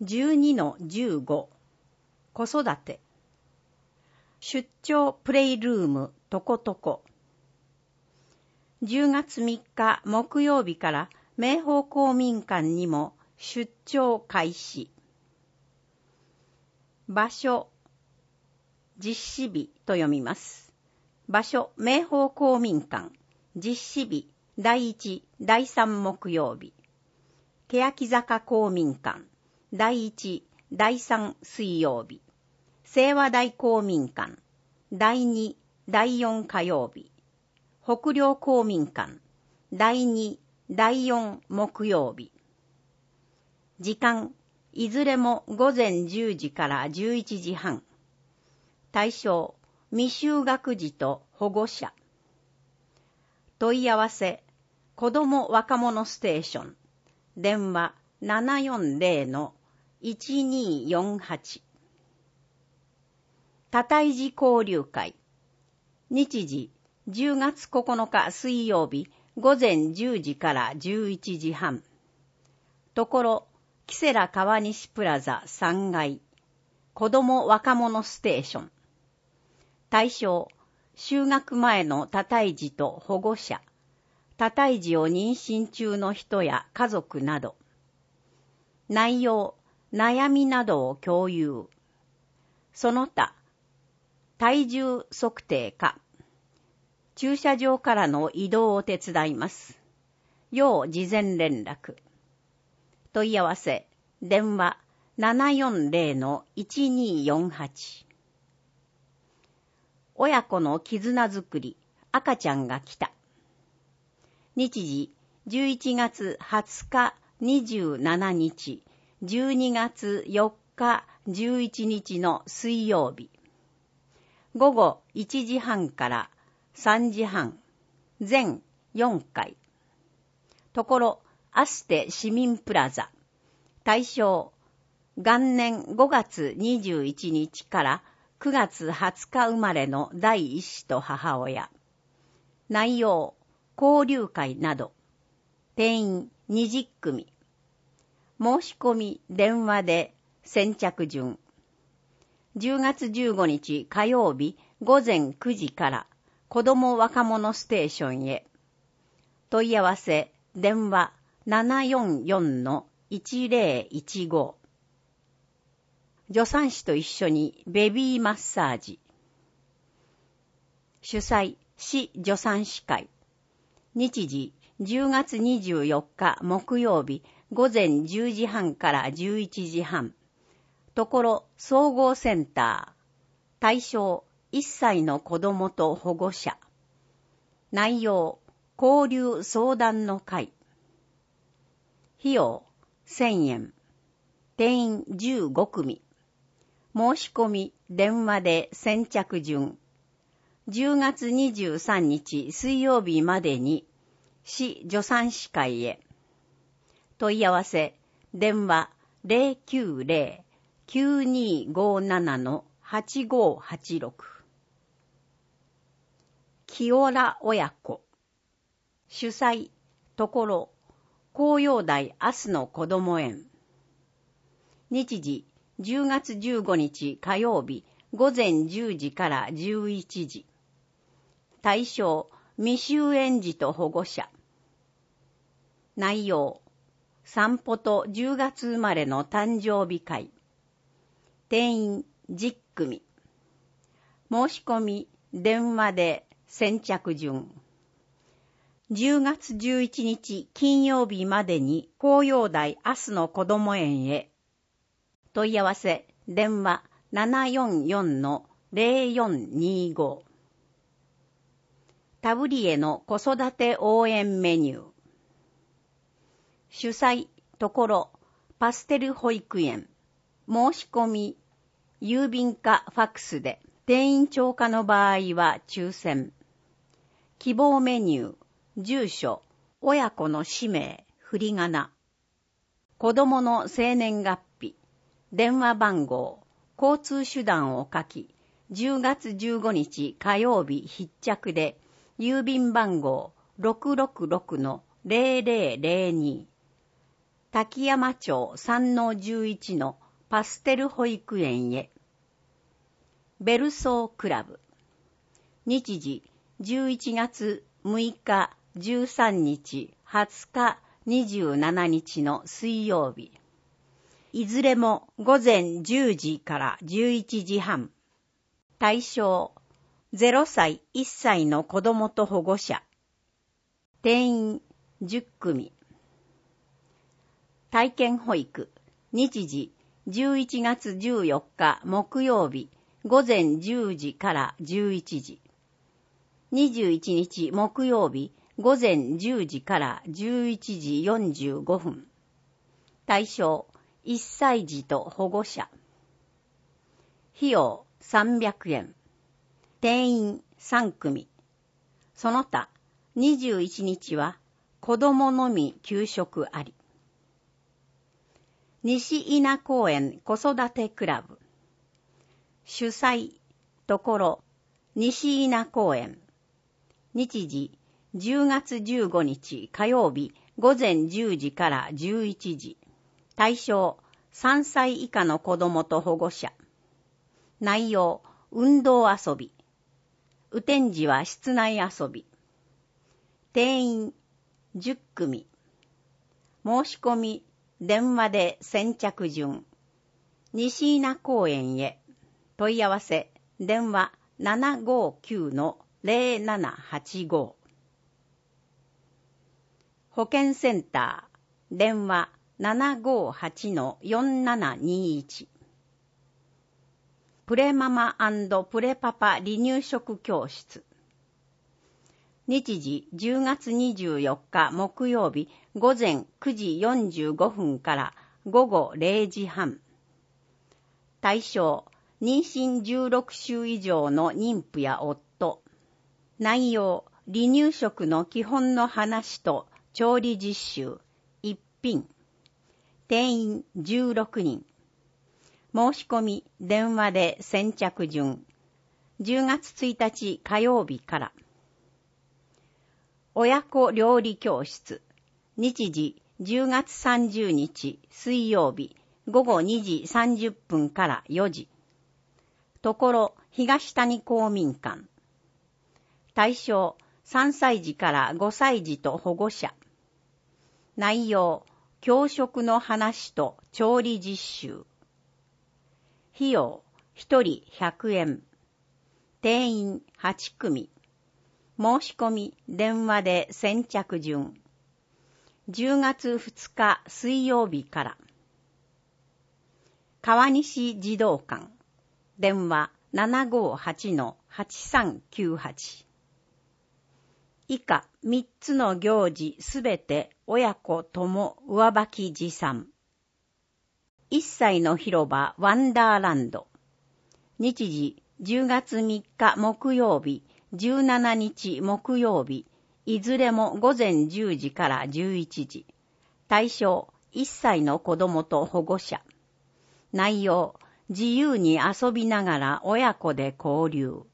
12-15 子育て出張プレイルームとことこ10月3日木曜日から明豊公民館にも出張開始。場所実施日と読みます。場所明豊公民館、実施日第1、第3木曜日。欅坂公民館第1、第3水曜日。清和台公民館第2、第4火曜日。北陵公民館第2、第4木曜日。時間いずれも午前10時から11時半。対象未就学児と保護者。問い合わせ子ども若者ステーション電話740-1248。多胎児交流会日時10月9日水曜日午前10時から11時半。ところキセラ川西プラザ3階子ども若者ステーション。対象就学前の多胎児と保護者、多胎児を妊娠中の人や家族など。内容、悩みなどを共有。その他、体重測定か、駐車場からの移動を手伝います。要事前連絡。問い合わせ、電話740-1248。親子の絆づくり、赤ちゃんが来た。日時、11月20日、27日、12月4日、11日の水曜日。午後1時半から3時半、全4回。ところ、アステ市民プラザ。対象、元年5月21日から9月20日生まれの第一子と母親。内容、交流会など。定員20組。申し込み電話で先着順。10月15日火曜日午前9時から子ども若者ステーションへ。問い合わせ電話744-1015。助産師と一緒にベビーマッサージ。主催市助産師会。日時10月24日木曜日午前10時半から11時半。ところ総合センター。対象1歳の子供と保護者。内容交流相談の会。費用1000円。定員15組。申し込み電話で先着順。10月23日水曜日までに市助産師会へ。問い合わせ電話090-9257-8586。清良親子。主催ところ紅葉台明日の子ども園。日時10月15日火曜日午前10時から11時。対象未就園児と保護者。内容散歩と10月生まれの誕生日会。定員10組。申し込み電話で先着順。10月11日金曜日までに紅葉台明日の子ども園へ。問い合わせ電話744-0425。タブリエの子育て応援メニュー。主催ところパステル保育園。申し込み郵便かファックスで。定員超過の場合は抽選。希望メニュー、住所、親子の氏名、振り仮名。子供の生年月日、電話番号、交通手段を書き、10月15日火曜日必着で、郵便番号 666-0002。 滝山町 3-11 のパステル保育園へ。ベルソークラブ。日時11月6日、13日、20日、27日の水曜日。いずれも午前10時から11時半。対象、0歳、1歳の子供と保護者。定員10組。体験保育。日時11月14日木曜日午前10時から11時。21日木曜日午前10時から11時45分。対象、1歳児と保護者。費用300円。定員3組。その他、21日は子供のみ給食あり。西稲公園子育てクラブ。主催、ところ、西稲公園。日時、10月15日火曜日午前10時から11時。対象、3歳以下の子供と保護者。内容、運動遊び。雨天時は室内遊び。定員、10組。申し込み、電話で先着順。西稲公園へ。問い合わせ、電話 759-0785。保健センター、電話 758-4721。プレママ&プレパパ離乳食教室。日時10月24日木曜日午前9時45分から午後0時半。対象、妊娠16週以上の妊婦や夫。内容、離乳食の基本の話と調理実習、1品。定員16人。申し込み、電話で先着順。10月1日火曜日から。親子料理教室。日時10月30日水曜日午後2時30分から4時。ところ、東谷公民館。対象、3歳児から5歳児と保護者。内容、教職の話と調理実習。費用、1人100円。定員8組。申し込み、電話で先着順。10月2日水曜日から。川西児童館。電話 758-8398。以下3つの行事すべて親子とも上履き持参。1歳の広場ワンダーランド。日時10月3日木曜日、17日木曜日、いずれも午前10時から11時。対象、1歳の子供と保護者。内容、自由に遊びながら親子で交流。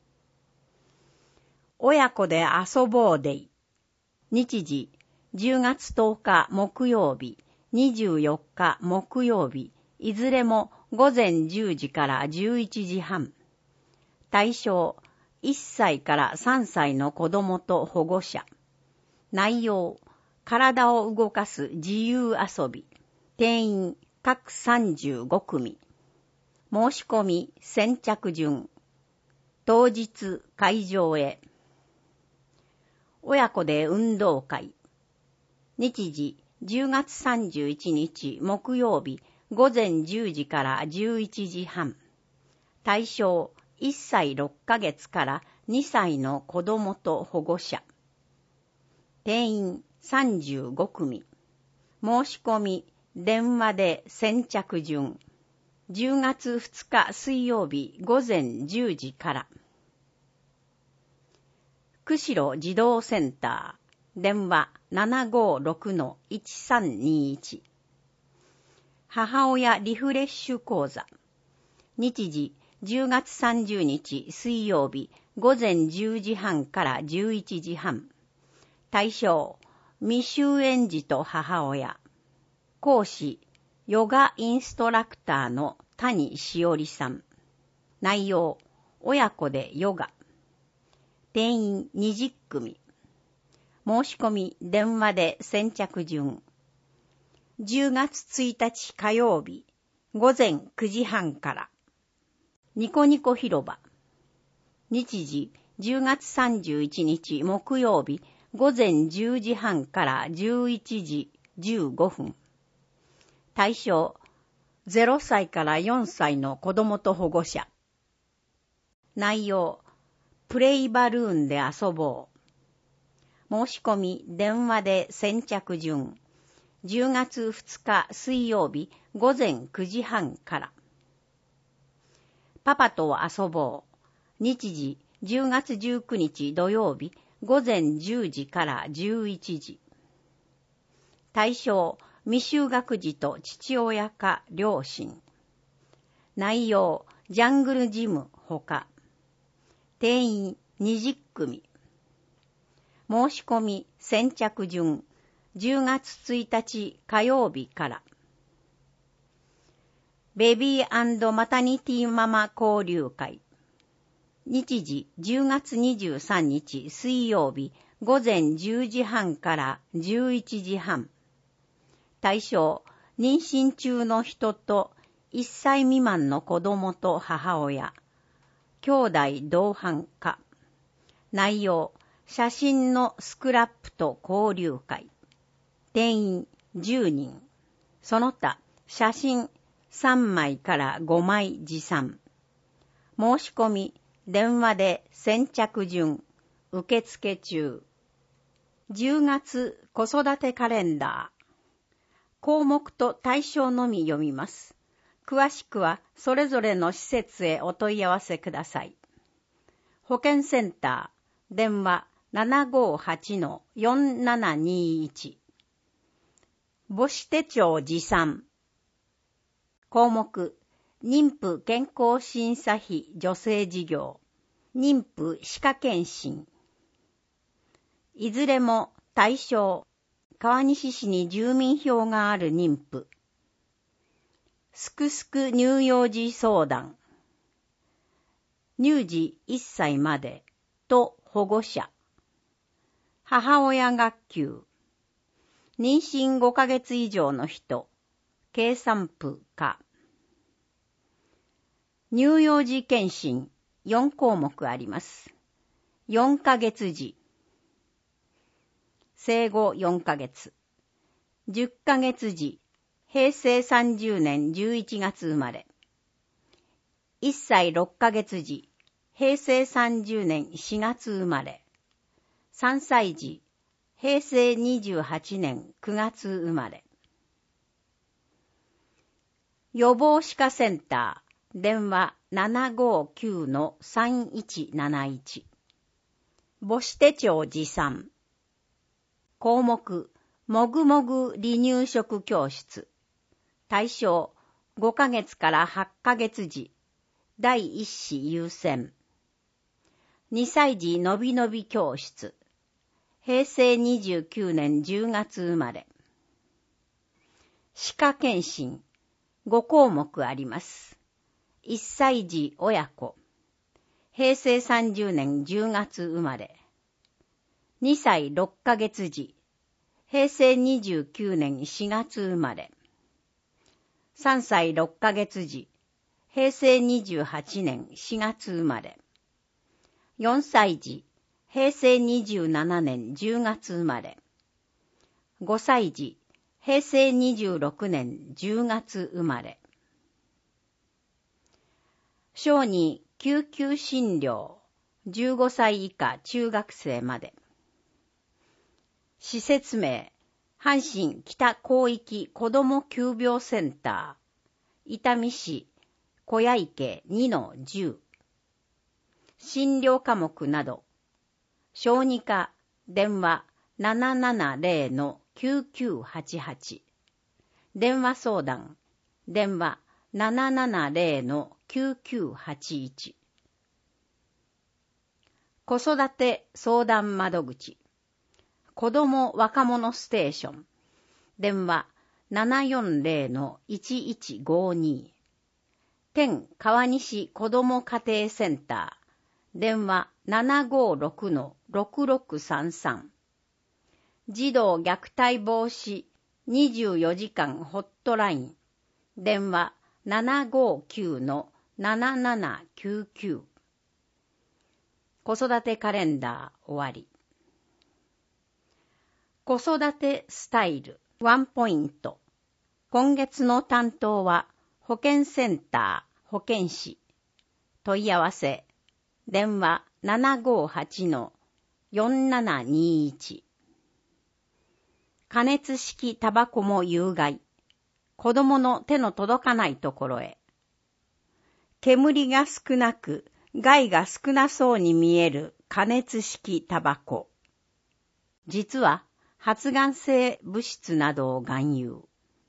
親子で遊ぼうデイ。日時、10月10日木曜日、24日木曜日、いずれも午前10時から11時半。対象、1歳から3歳の子供と保護者。内容、体を動かす自由遊び。定員各35組。申し込み先着順。当日会場へ。親子で運動会。日時10月31日木曜日午前10時から11時半。対象、1歳6ヶ月から2歳の子供と保護者。定員35組。申し込み、電話で先着順。10月2日水曜日午前10時から。釧路児童センター。電話 756-1321。母親リフレッシュ講座。日時10月30日水曜日午前10時半から11時半。対象、未就園児と母親。 講師、ヨガインストラクターの谷しおりさん。内容、親子でヨガ。定員20組。申し込み、電話で先着順。10月1日火曜日、午前9時半から。ニコニコ広場。日時、10月31日木曜日、午前10時半から11時15分。対象、0歳から4歳の子供と保護者。内容、プレイバルーンで遊ぼう。申し込み、電話で先着順。10月2日水曜日、午前9時半から。パパと遊ぼう。日時、10月19日土曜日、午前10時から11時。対象、未就学児と父親か両親。内容、ジャングルジムほか。定員20組。申し込み先着順。10月1日火曜日から。ベビー&マタニティママ交流会。日時10月23日水曜日午前10時半から11時半。対象、妊娠中の人と1歳未満の子供と母親。兄弟同伴か。内容、写真のスクラップと交流会。定員10人。その他、写真3枚から5枚持参。申し込み、電話で先着順。受付中。10月子育てカレンダー。項目と対象のみ読みます。詳しくはそれぞれの施設へお問い合わせください。保健センター、電話 758-4721。母子手帳持参。項目、妊婦健康審査費助成事業、妊婦歯科検診。いずれも対象、川西市に住民票がある妊婦。すくすく乳幼児相談。乳児1歳までと保護者。母親学級。妊娠5ヶ月以上の人。計算婦か。乳幼児検診4項目あります。4ヶ月時。生後4ヶ月。10ヶ月時。平成30年11月生まれ。1歳6ヶ月時。平成30年4月生まれ。3歳児。平成28年9月生まれ。予防歯科センター。電話 759-3171。母子手帳持参。項目、もぐもぐ離乳食教室。対象、5ヶ月から8ヶ月時。第1子優先。2歳児のびのび教室。平成29年10月生まれ。歯科検診。5項目あります。1歳児親子。平成30年10月生まれ。2歳6ヶ月時。平成29年4月生まれ。3歳6ヶ月時。平成28年4月生まれ。4歳児。平成27年10月生まれ。5歳児。平成26年10月生まれ。小児救急診療。15歳以下中学生まで。施設名、阪神北広域子ども急病センター、伊丹市小屋池 2-10。診療科目など、小児科、電話 770-9988。電話相談、電話 770-9981。子育て相談窓口。子ども若者ステーション。電話 740-1152。天川西子ども家庭センター。電話756-6633。児童虐待防止24時間ホットライン。電話759-7799。子育てカレンダー終わり。子育てスタイルワンポイント。今月の担当は保健センター保健師。問い合わせ電話758-4721。加熱式タバコも有害。子供の手の届かないところへ。煙が少なく害が少なそうに見える加熱式タバコ。実は発がん性物質などを含有。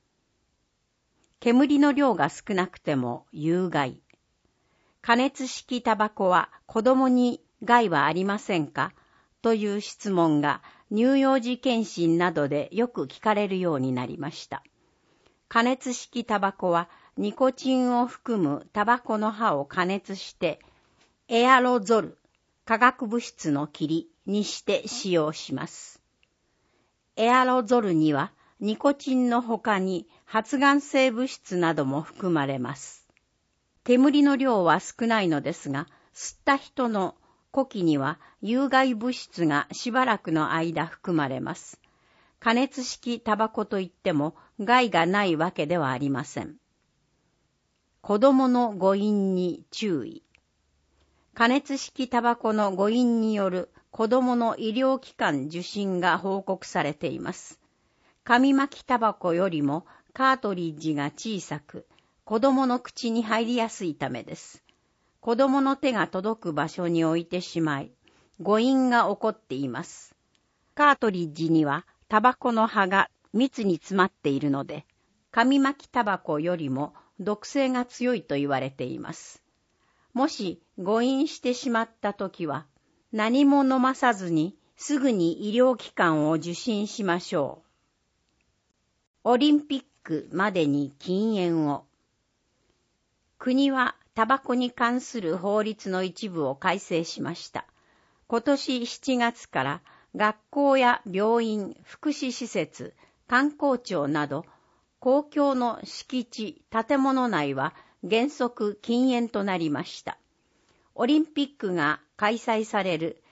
煙の量が少なくても有害。加熱式タバコは子供に害はありませんかという質問が乳幼児検診などでよく聞かれるようになりました。加熱式タバコはニコチンを含むタバコの葉を加熱してエアロゾル、化学物質の霧にして使用します。エアロゾルにはニコチンの他に発がん性物質なども含まれます。煙の量は少ないのですが、吸った人の呼気には有害物質がしばらくの間含まれます。加熱式タバコといっても害がないわけではありません。子供の誤飲に注意。加熱式タバコの誤飲による子供の医療機関受診が報告されています。紙巻きタバコよりもカートリッジが小さく、子供の口に入りやすいためです。子供の手が届く場所に置いてしまい、誤飲が起こっています。カートリッジにはタバコの葉が密に詰まっているので、紙巻きタバコよりも毒性が強いと言われています。もし誤飲してしまったときは、何も飲まさずにすぐに医療機関を受診しましょう。オリンピックまでに禁煙を。国はタバコに関する法律の一部を改正しました。今年7月から学校や病院、福祉施設、観光庁など公共の敷地、建物内は原則禁煙となりました。オリンピックが開催される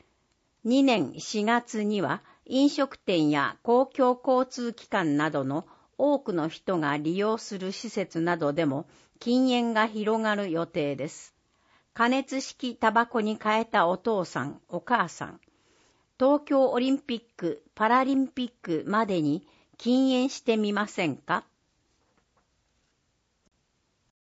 2年4月には飲食店や公共交通機関などの多くの人が利用する施設などでも禁煙が広がる予定です。加熱式タバコに変えたお父さん、お母さん、東京オリンピック・パラリンピックまでに禁煙してみませんか？